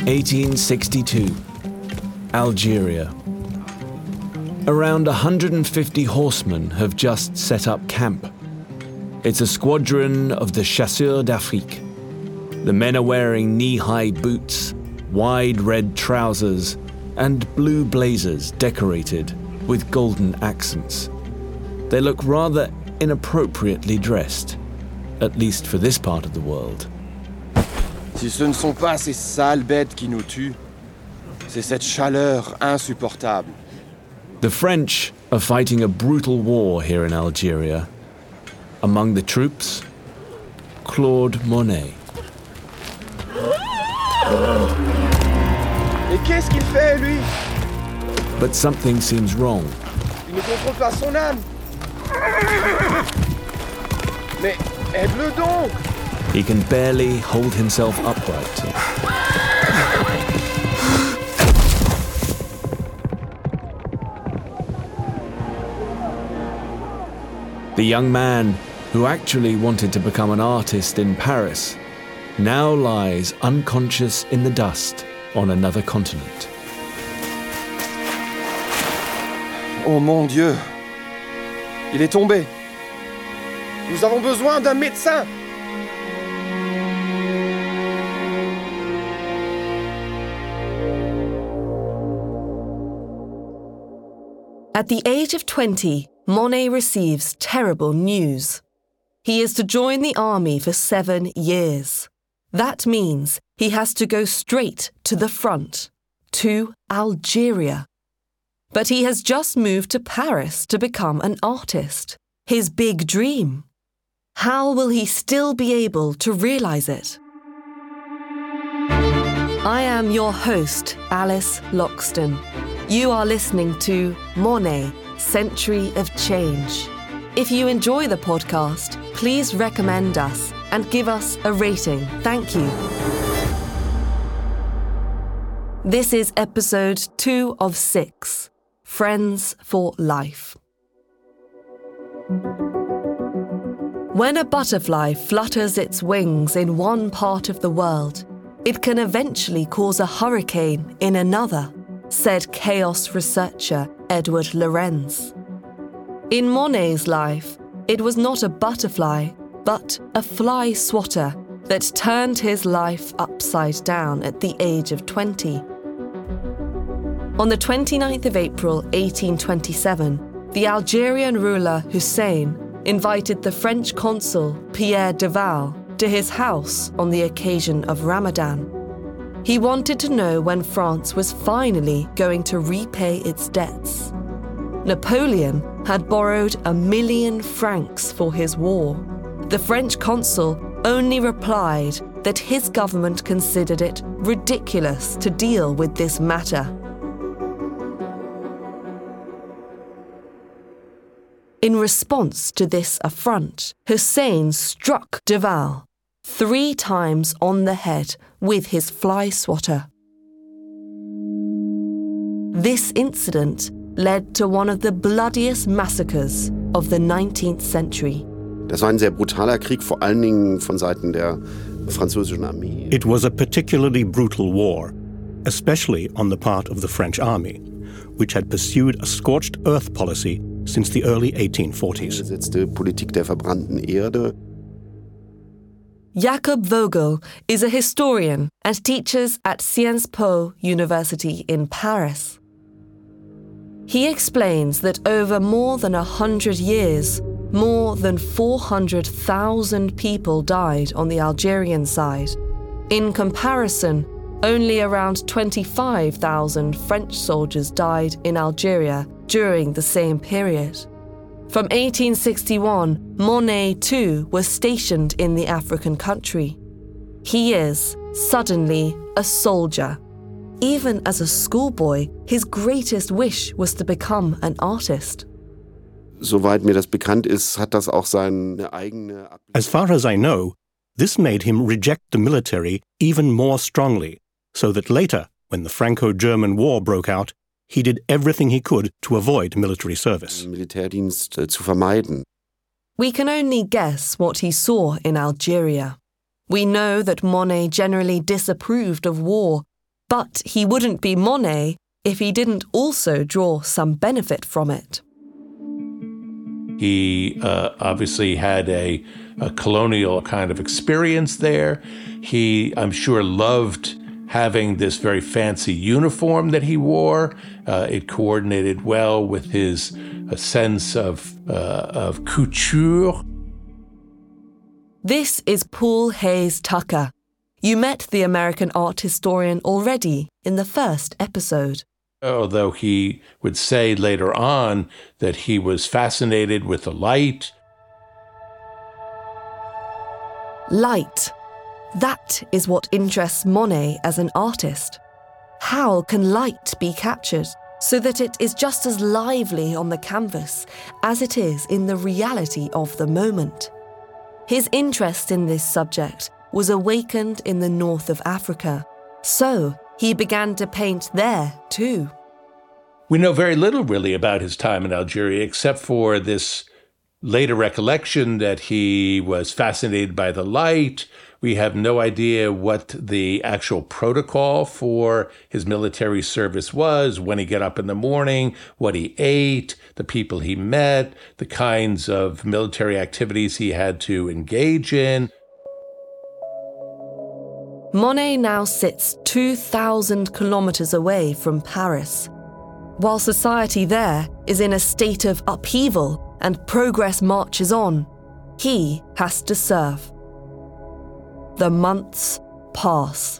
1862. Algeria. Around 150 horsemen have just set up camp. It's a squadron of the Chasseurs d'Afrique. The men are wearing knee-high boots, wide red trousers, and blue blazers decorated with golden accents. They look rather inappropriately dressed, at least for this part of the world. Si ce ne sont pas ces sales bêtes qui nous tuent, c'est cette chaleur insupportable. The French are fighting a brutal war here in Algeria. Among the troops, Claude Monet. Et qu'est-ce qu'il fait, lui? But something seems wrong. Il ne contrôle pas son âme. Mais aide-le donc! He can barely hold himself upright. The young man, who actually wanted to become an artist in Paris, now lies unconscious in the dust on another continent. Oh mon Dieu! Il est tombé! Nous avons besoin d'un médecin! At the age of 20, Monet receives terrible news. He is to join the army for 7 years. That means he has to go straight to the front, to Algeria. But he has just moved to Paris to become an artist, his big dream. How will he still be able to realize it? I am your host, Alice Loxton. You are listening to Monet, Century of Change. If you enjoy the podcast, please recommend us and give us a rating. Thank you. This is episode 2 of 6, Friends for Life. When a butterfly flutters its wings in one part of the world, it can eventually cause a hurricane in another, said chaos researcher Edward Lorenz. In Monet's life, it was not a butterfly, but a fly swatter that turned his life upside down at the age of 20. On the 29th of April 1827, the Algerian ruler Hussein invited the French consul Pierre Duval to his house on the occasion of Ramadan. He wanted to know when France was finally going to repay its debts. Napoleon had borrowed 1 million francs for his war. The French consul only replied that his government considered it ridiculous to deal with this matter. In response to this affront, Hussein struck Duval 3 times on the head with his fly swatter. This incident led to one of the bloodiest massacres of the 19th century. Das war ein sehr brutaler Krieg, vor allen Dingen von Seiten der französischen Armee. It was a particularly brutal war, especially on the part of the French army, which had pursued a scorched earth policy since the early 1840s. Die Politik der verbrannten Erde. Jakob Vogel is a historian and teaches at Sciences Po University in Paris. He explains that over more than 100 years, more than 400,000 people died on the Algerian side. In comparison, only around 25,000 French soldiers died in Algeria during the same period. From 1861, Monet too was stationed in the African country. He is, suddenly, a soldier. Even as a schoolboy, his greatest wish was to become an artist. Soweit mir das bekannt ist, hat das auch seine eigene... As far as I know, this made him reject the military even more strongly, so that later, when the Franco-German War broke out, he did everything he could to avoid military service. Militärdienst zu vermeiden. We can only guess what he saw in Algeria. We know that Monet generally disapproved of war, But he wouldn't be Monet if he didn't also draw some benefit from it. He obviously had a colonial kind of experience there. He, I'm sure, loved having this very fancy uniform that he wore. It coordinated well with his sense of couture. This is Paul Hayes Tucker. You met the American art historian already in the first episode. Although he would say later on that he was fascinated with the light. Light. That is what interests Monet as an artist. How can light be captured so that it is just as lively on the canvas as it is in the reality of the moment? His interest in this subject was awakened in the north of Africa, so he began to paint there too. We know very little really about his time in Algeria, except for this later recollection that he was fascinated by the light. We have no idea what the actual protocol for his military service was, when he got up in the morning, what he ate, the people he met, the kinds of military activities he had to engage in. Monet now sits 2,000 kilometers away from Paris. While society there is in a state of upheaval and progress marches on, he has to serve. The months pass.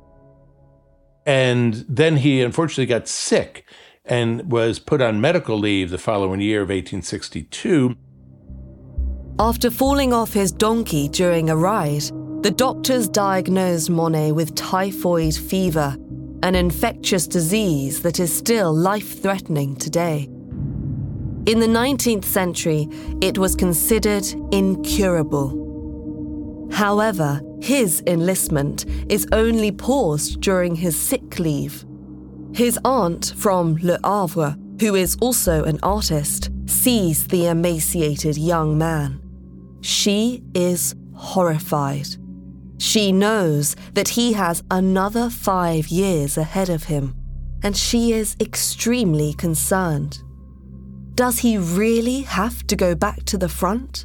And then he unfortunately got sick and was put on medical leave the following year of 1862. After falling off his donkey during a ride, the doctors diagnosed Monet with typhoid fever, an infectious disease that is still life-threatening today. In the 19th century, it was considered incurable. However, his enlistment is only paused during his sick leave. His aunt from Le Havre, who is also an artist, sees the emaciated young man. She is horrified. She knows that he has another 5 years ahead of him, and she is extremely concerned. Does he really have to go back to the front?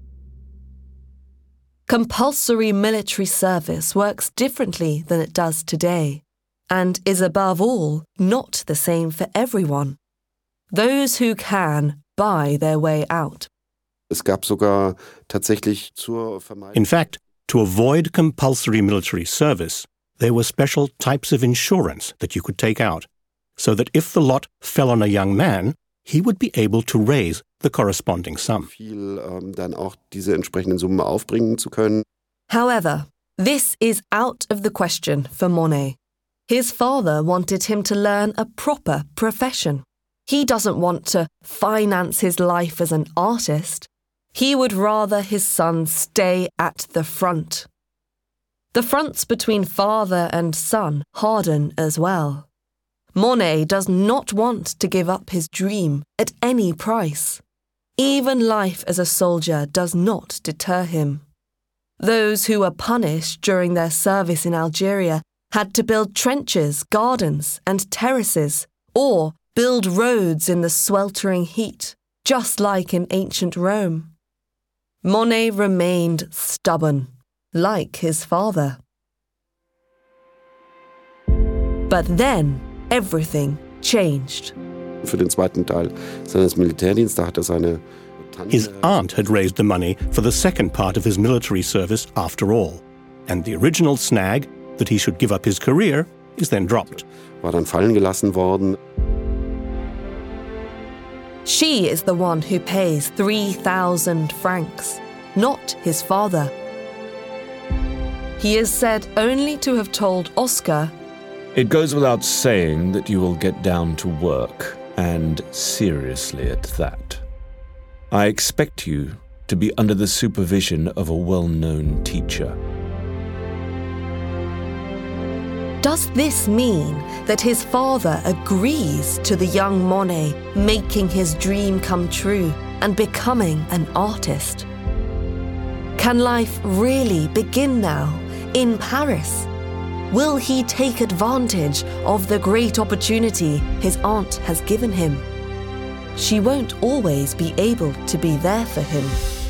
Compulsory military service works differently than it does today, and is above all not the same for everyone. Those who can buy their way out. Es gab sogar tatsächlich zur Vermeidung. In fact, to avoid compulsory military service, there were special types of insurance that you could take out, so that if the lot fell on a young man, he would be able to raise the corresponding sum. Dann auch diese entsprechenden Summen aufbringen zu können. However, this is out of the question for Monet. His father wanted him to learn a proper profession. He doesn't want to finance his life as an artist. He would rather his son stay at the front. The fronts between father and son harden as well. Monet does not want to give up his dream at any price. Even life as a soldier does not deter him. Those who were punished during their service in Algeria had to build trenches, gardens, and terraces, or build roads in the sweltering heat, just like in ancient Rome. Monet remained stubborn, like his father. But then everything changed. Für den zweiten Teil seines Militärdienstes hat seine Tante. His aunt had raised the money for the second part of his military service after all, and the original snag that he should give up his career is then dropped. War dann fallen gelassen worden. She is the one who pays 3,000 francs, not his father. He is said only to have told Oscar, It goes without saying that you will get down to work, and seriously at that. I expect you to be under the supervision of a well-known teacher. does this mean that his father agrees to the young Monet making his dream come true and becoming an artist? Can life really begin now in Paris? Will he take advantage of the great opportunity his aunt has given him? She won't always be able to be there for him.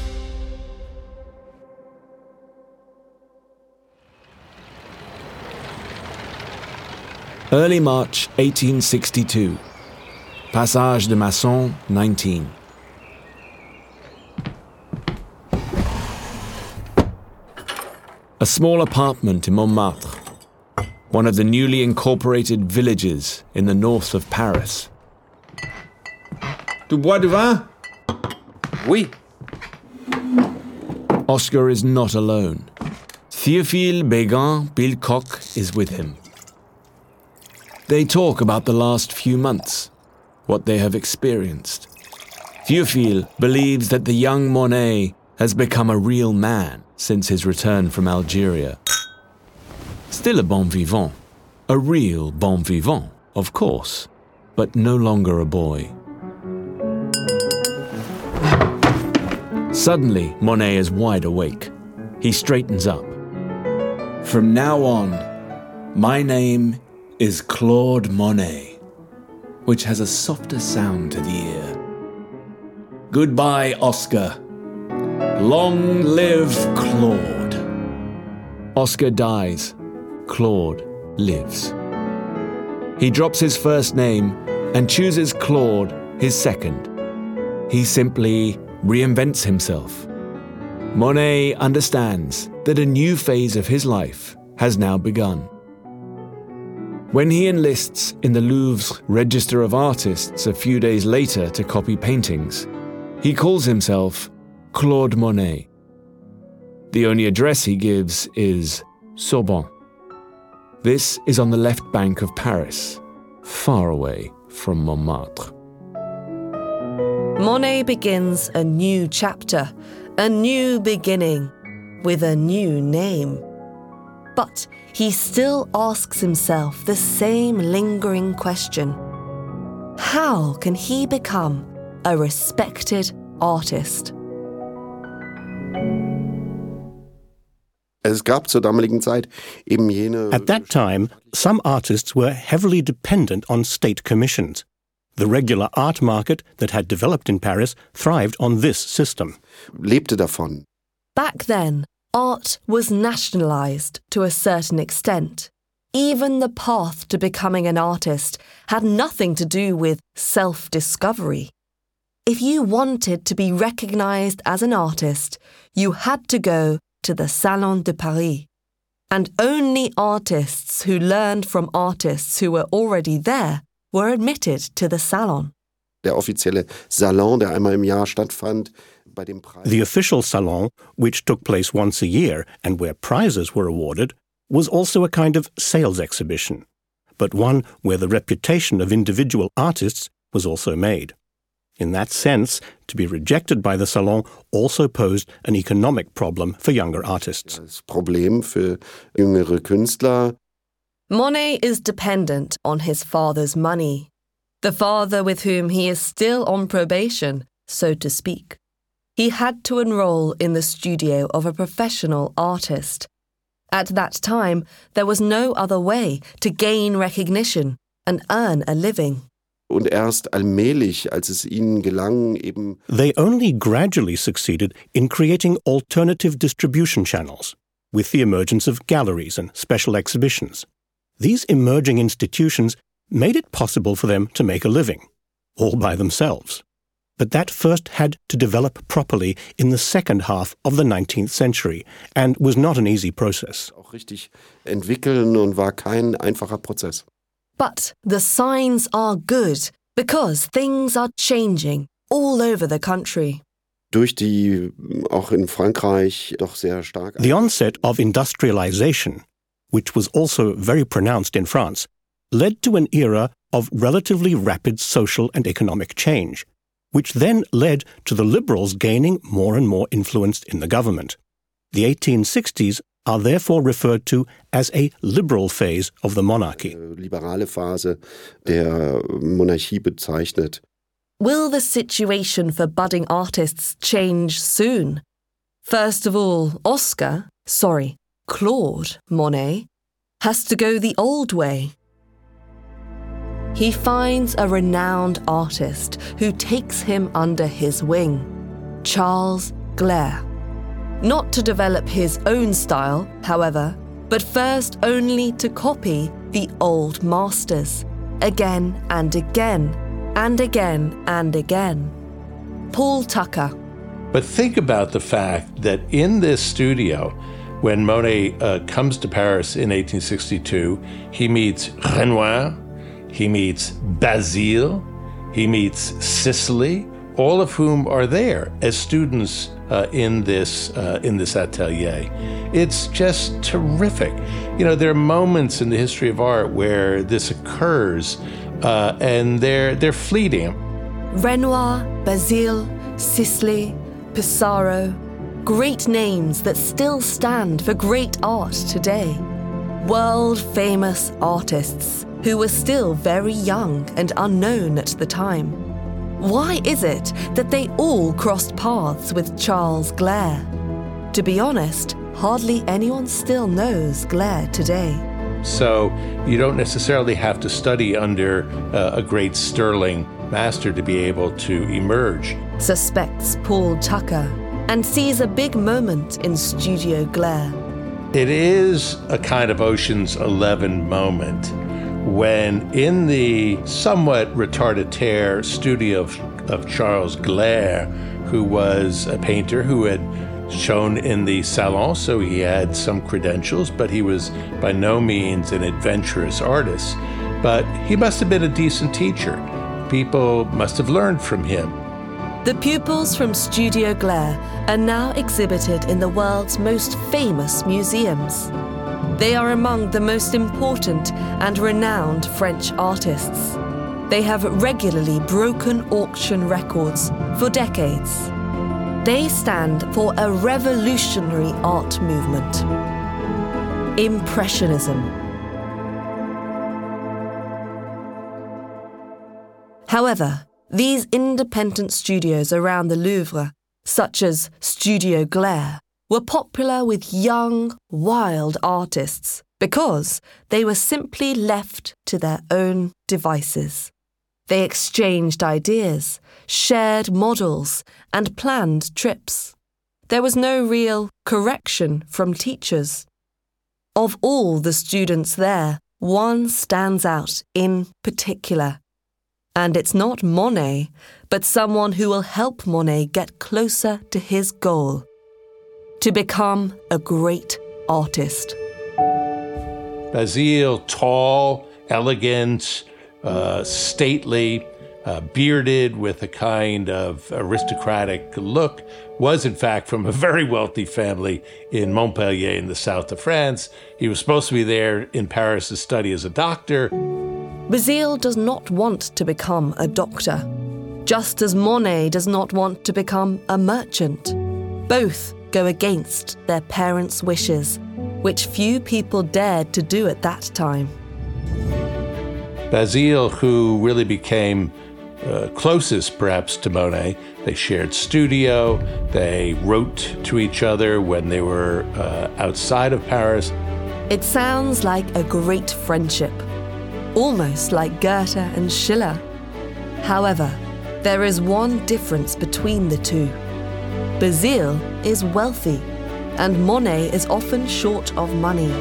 Early March 1862. Passage de Masson, 19. A small apartment in Montmartre, one of the newly incorporated villages in the north of Paris. Tu bois du vin? Oui. Oscar is not alone. Théophile Béguin-Bilcoq is with him. They talk about the last few months, what they have experienced. Théophile believes that the young Monet has become a real man since his return from Algeria. Still a bon vivant, a real bon vivant, of course, but no longer a boy. Suddenly, Monet is wide awake. He straightens up. From now on, my name is Claude Monet, which has a softer sound to the ear. Goodbye, Oscar. Long live Claude. Oscar dies. Claude lives. He drops his first name and chooses Claude, his second. He simply reinvents himself. Monet understands that a new phase of his life has now begun. When he enlists in the Louvre's Register of Artists a few days later to copy paintings, he calls himself Claude Monet. The only address he gives is Sorbonne. This is on the left bank of Paris, far away from Montmartre. Monet begins a new chapter, a new beginning, with a new name. But he still asks himself the same lingering question. How can he become a respected artist? Es gab zur damaligen Zeit eben jene... At that time, some artists were heavily dependent on state commissions. The regular art market that had developed in Paris thrived on this system. lebte davon. Back then, art was nationalized to a certain extent. Even the path to becoming an artist had nothing to do with self-discovery. If you wanted to be recognized as an artist, you had to go to the Salon de Paris. And only artists who learned from artists who were already there were admitted to the Salon. Der offizielle Salon, der einmal im Jahr stattfand, bei dem Preis... The official salon, which took place once a year and where prizes were awarded, was also a kind of sales exhibition, but one where the reputation of individual artists was also made. In that sense, to be rejected by the salon also posed an economic problem for younger artists. Das Problem für jüngere Künstler. Monet is dependent on his father's money, the father with whom he is still on probation, so to speak. He had to enroll in the studio of a professional artist. At that time, there was no other way to gain recognition and earn a living. Und erst allmählich, als es ihnen gelang, eben... They only gradually succeeded in creating alternative distribution channels, with the emergence of galleries and special exhibitions. These emerging institutions made it possible for them to make a living, all by themselves. But that first had to develop properly in the second half of the 19th century and was not an easy process. Auch richtig entwickeln und war kein einfacher Prozess. But the signs are good because things are changing all over the country. Durch die, auch in Frankreich, doch sehr stark... The onset of industrialization, which was also very pronounced in France, led to an era of relatively rapid social and economic change, which then led to the liberals gaining more and more influence in the government. The 1860s are therefore referred to as a liberal phase of the monarchy. Liberale Phase der Monarchie bezeichnet. Will the situation for budding artists change soon? First of all, Claude Monet has to go the old way. He finds a renowned artist who takes him under his wing, Charles Gleyre. Not to develop his own style, however, but first only to copy the old masters, again and again, and again and again. Paul Tucker. But think about the fact that in this studio, when Monet comes to Paris in 1862, he meets Renoir, he meets Basile, he meets Sisley, all of whom are there as students in this atelier. It's just terrific. You know, there are moments in the history of art where this occurs, and they're fleeting. Renoir, Basile, Sisley, Pissarro, great names that still stand for great art today. World-famous artists who were still very young and unknown at the time. Why is it that they all crossed paths with Charles Gleyre? To be honest, hardly anyone still knows Gleyre today. So you don't necessarily have to study under a great sterling master to be able to emerge. Suspects Paul Tucker and sees a big moment in Studio Gleyre. It is a kind of Ocean's 11 moment when in the somewhat retardataire studio of Charles Gleyre, who was a painter who had shown in the Salon, so he had some credentials, but he was by no means an adventurous artist. But he must have been a decent teacher. People must have learned from him. The pupils from Studio Gleyre are now exhibited in the world's most famous museums. They are among the most important and renowned French artists. They have regularly broken auction records for decades. They stand for a revolutionary art movement. Impressionism. However, these independent studios around the Louvre, such as Studio Gleyre, were popular with young, wild artists because they were simply left to their own devices. They exchanged ideas, shared models, and planned trips. There was no real correction from teachers. Of all the students there, one stands out in particular. And it's not Monet, but someone who will help Monet get closer to his goal: to become a great artist. Basile, tall, elegant, stately, bearded with a kind of aristocratic look, was in fact from a very wealthy family in Montpellier in the south of France. He was supposed to be there in Paris to study as a doctor. Basile does not want to become a doctor, just as Monet does not want to become a merchant. Both go against their parents' wishes, which few people dared to do at that time. Basile, who really became closest perhaps to Monet, they shared studio, they wrote to each other when they were outside of Paris. It sounds like a great friendship, almost like Goethe and Schiller. However, there is one difference between the two. Basile is wealthy, and Monet is often short of money.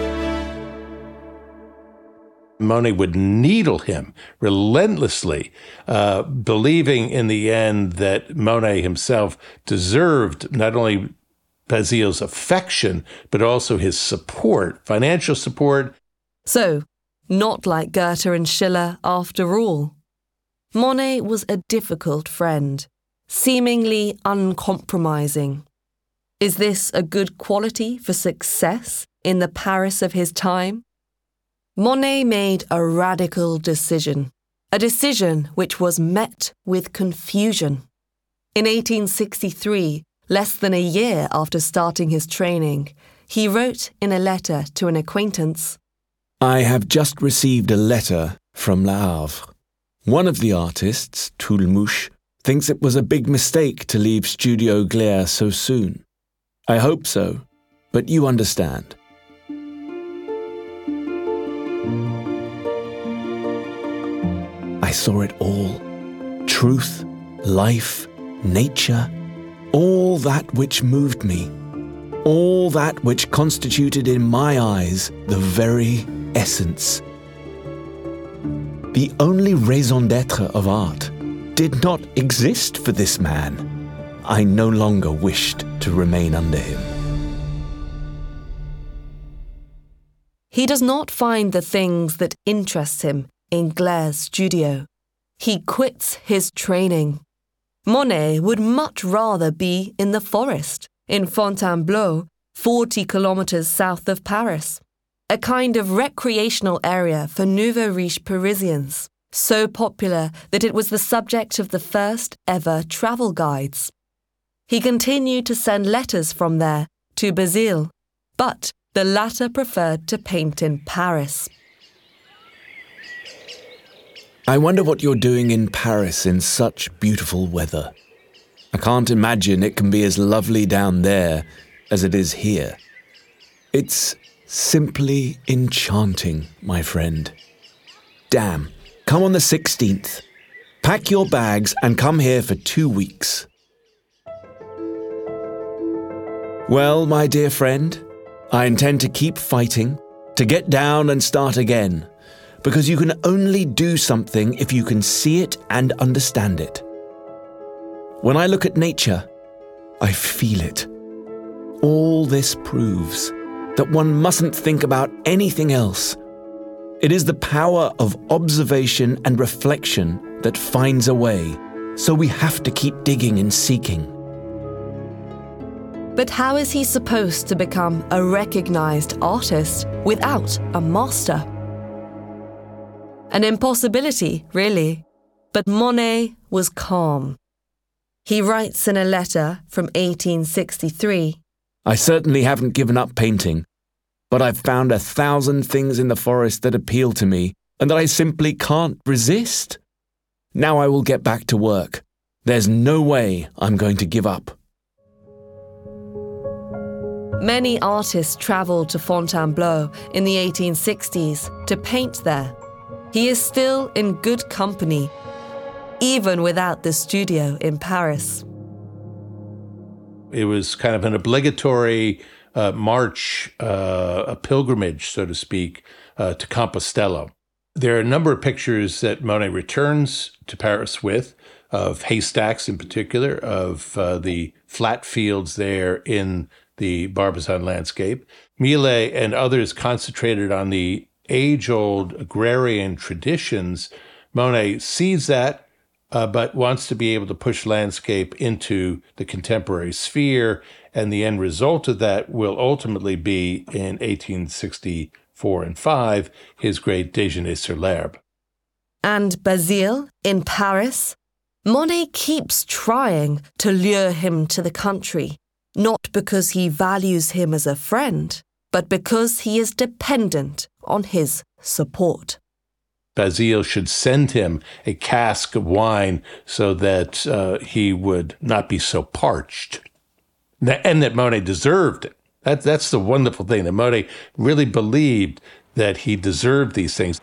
Monet would needle him relentlessly, believing in the end that Monet himself deserved not only Basile's affection, but also his support, financial support. So, not like Goethe and Schiller after all. Monet was a difficult friend, seemingly uncompromising. Is this a good quality for success in the Paris of his time? Monet made a radical decision, a decision which was met with confusion. In 1863, less than a year after starting his training, he wrote in a letter to an acquaintance, I have just received a letter from Le Havre. One of the artists, Toulmouche, thinks it was a big mistake to leave Studio Gleyre so soon. I hope so, but you understand. I saw it all. Truth, life, nature, all that which moved me. All that which constituted in my eyes the very essence. The only raison d'être of art did not exist for this man. I no longer wished to remain under him. He does not find the things that interest him in Glaire's studio. He quits his training. Monet would much rather be in the forest, in Fontainebleau, 40 kilometers south of Paris, a kind of recreational area for nouveau riche Parisians, so popular that it was the subject of the first ever travel guides. He continued to send letters from there to Basile, but the latter preferred to paint in Paris. I wonder what you're doing in Paris in such beautiful weather. I can't imagine it can be as lovely down there as it is here. It's simply enchanting, my friend. Damn, come on the 16th. Pack your bags and come here for 2 weeks. Well, my dear friend, I intend to keep fighting, to get down and start again, because you can only do something if you can see it and understand it. When I look at nature, I feel it. All this proves that one mustn't think about anything else. It is the power of observation and reflection that finds a way, so we have to keep digging and seeking. But how is he supposed to become a recognized artist without a master? An impossibility, really. But Monet was calm. He writes in a letter from 1863, I certainly haven't given up painting, but I've found 1,000 things in the forest that appeal to me and that I simply can't resist. Now I will get back to work. There's no way I'm going to give up. Many artists travelled to Fontainebleau in the 1860s to paint there. He is still in good company, even without the studio in Paris. It was kind of an obligatory march, a pilgrimage, so to speak, to Compostela. There are a number of pictures that Monet returns to Paris with, of haystacks in particular, of the flat fields there in the Barbizon landscape. Millet and others concentrated on the age-old agrarian traditions. Monet sees that, but wants to be able to push landscape into the contemporary sphere, and the end result of that will ultimately be, in 1864 and 5, his great Déjeuner sur l'herbe. And Basile, in Paris? Monet keeps trying to lure him to the country, not because he values him as a friend, but because he is dependent on his support. Basile should send him a cask of wine so that he would not be so parched, and that Monet deserved it. That's the wonderful thing, that Monet really believed that he deserved these things.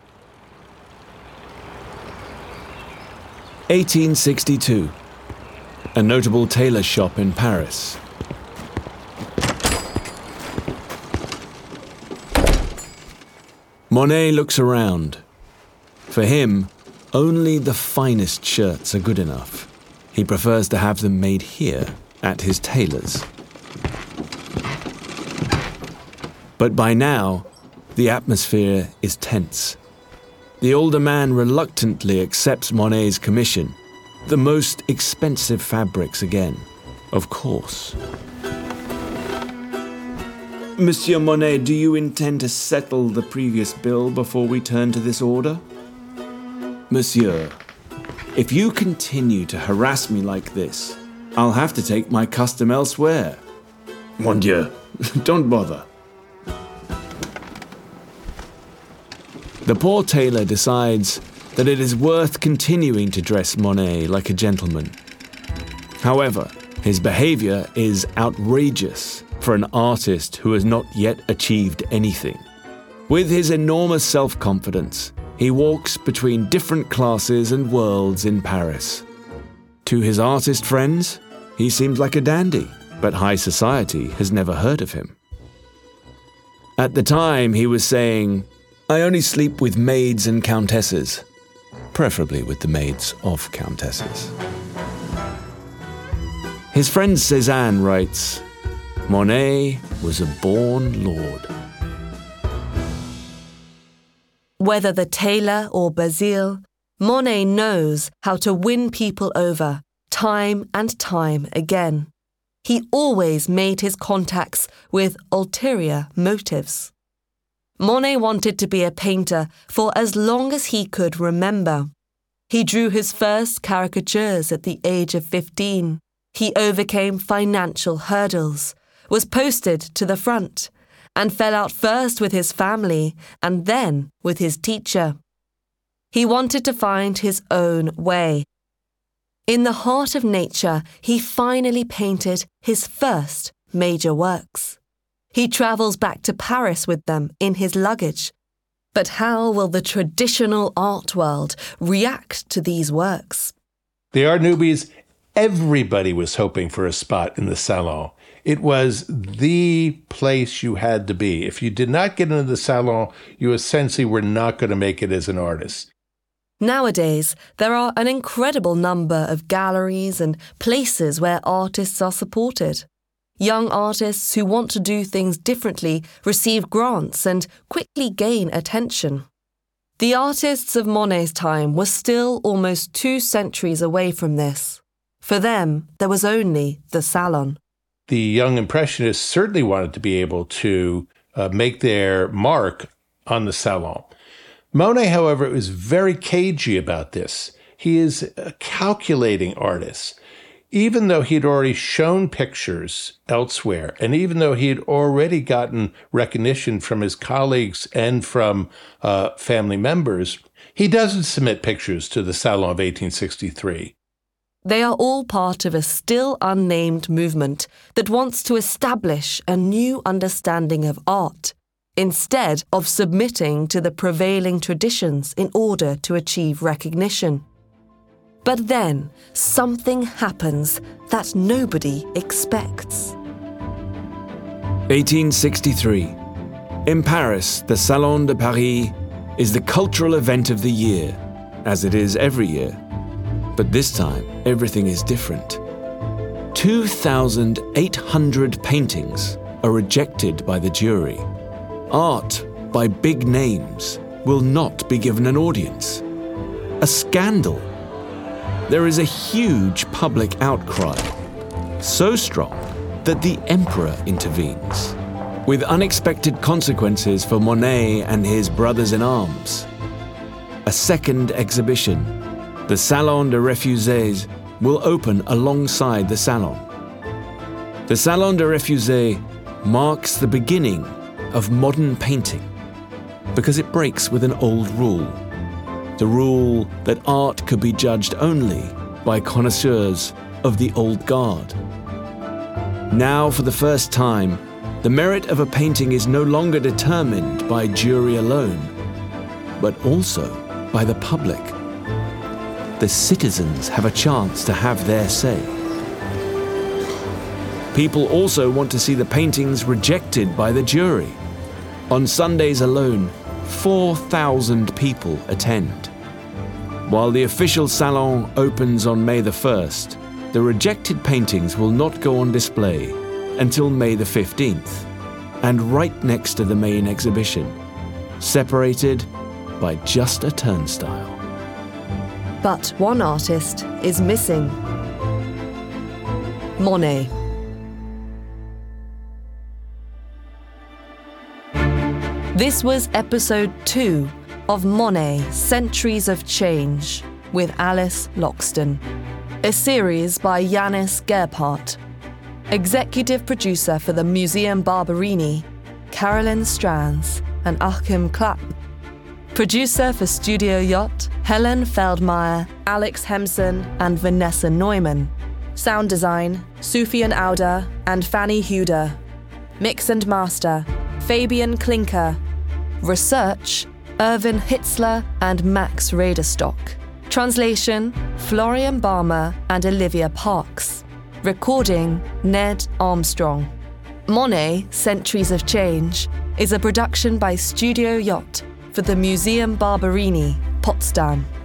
1862. A notable tailor shop in Paris. Monet looks around. For him, only the finest shirts are good enough. He prefers to have them made here, at his tailor's. But by now, the atmosphere is tense. The older man reluctantly accepts Monet's commission. The most expensive fabrics again, of course. Monsieur Monet, do you intend to settle the previous bill before we turn to this order? Monsieur, if you continue to harass me like this, I'll have to take my custom elsewhere. Mon Dieu, don't bother. The poor tailor decides that it is worth continuing to dress Monet like a gentleman. However, his behavior is outrageous for an artist who has not yet achieved anything. With his enormous self-confidence, he walks between different classes and worlds in Paris. To his artist friends, he seems like a dandy, but high society has never heard of him. At the time, he was saying, "I only sleep with maids and countesses," preferably with the maids of countesses. His friend Cézanne writes, "Monet was a born lord." Whether the tailor or Basile, Monet knows how to win people over time and time again. He always made his contacts with ulterior motives. Monet wanted to be a painter for as long as he could remember. He drew his first caricatures at the age of 15. He overcame financial hurdles, was posted to the front, and fell out first with his family and then with his teacher. He wanted to find his own way. In the heart of nature, he finally painted his first major works. He travels back to Paris with them in his luggage. But how will the traditional art world react to these works? The Art Newbies, everybody was hoping for a spot in the Salon. It was the place you had to be. If you did not get into the Salon, you essentially were not going to make it as an artist. Nowadays, there are an incredible number of galleries and places where artists are supported. Young artists who want to do things differently receive grants and quickly gain attention. The artists of Monet's time were still almost 2 centuries away from this. For them, there was only the Salon. The young Impressionists certainly wanted to be able to make their mark on the Salon. Monet, however, was very cagey about this. He is a calculating artist. Even though he'd already shown pictures elsewhere, and even though he had already gotten recognition from his colleagues and from family members, he doesn't submit pictures to the Salon of 1863. They are all part of a still unnamed movement that wants to establish a new understanding of art, instead of submitting to the prevailing traditions in order to achieve recognition. But then, something happens that nobody expects. 1863. In Paris, the Salon de Paris is the cultural event of the year, as it is every year. But this time, everything is different. 2,800 paintings are rejected by the jury. Art by big names will not be given an audience. A scandal. There is a huge public outcry, so strong that the emperor intervenes, with unexpected consequences for Monet and his brothers-in-arms. A second exhibition, the Salon des Refusés, will open alongside the Salon. The Salon des Refusés marks the beginning of modern painting because it breaks with an old rule. The rule that art could be judged only by connoisseurs of the old guard. Now, for the first time, the merit of a painting is no longer determined by jury alone, but also by the public. The citizens have a chance to have their say. People also want to see the paintings rejected by the jury. On Sundays alone, 4,000 people attend. While the official Salon opens on May the 1st, the rejected paintings will not go on display until May the 15th, and right next to the main exhibition, separated by just a turnstile. But one artist is missing. Monet. This was episode 2 of Monet, Centuries of Change, with Alice Loxton, a series by Yanis Gerhardt. Executive producer for the Museum Barberini, Carolyn Strands and Achim Klapp. Producer for Studio Yacht, Helen Feldmeyer, Alex Hemsen and Vanessa Neumann. Sound design, Sufjan Auda and Fanny Huda. Mix and master, Fabian Klinker. Research, Irvin Hitzler and Max Raderstock. Translation, Florian Barmer and Olivia Parks. Recording, Ned Armstrong. Monet, Centuries of Change, is a production by Studio Yacht for the Museum Barberini, Potsdam.